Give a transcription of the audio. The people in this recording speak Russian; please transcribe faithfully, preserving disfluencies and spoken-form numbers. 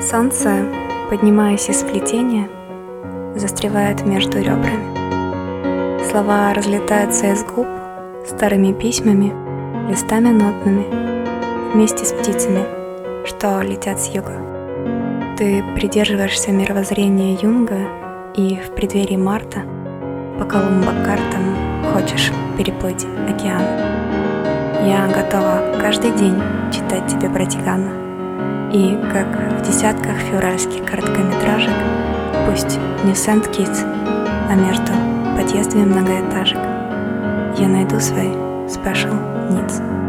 Солнце, поднимаясь из сплетения, застревает между ребрами. Слова разлетаются из губ старыми письмами, листами нотными, вместе с птицами, что летят с юга. Ты придерживаешься мировоззрения Юнга и в преддверии марта по Колумбо-картам хочешь переплыть океан. Я готова каждый день читать тебе про Тигана. И, как в десятках февральских короткометражек, пусть не в Сент-Китс, а между подъездами многоэтажек, я найду свои special needs.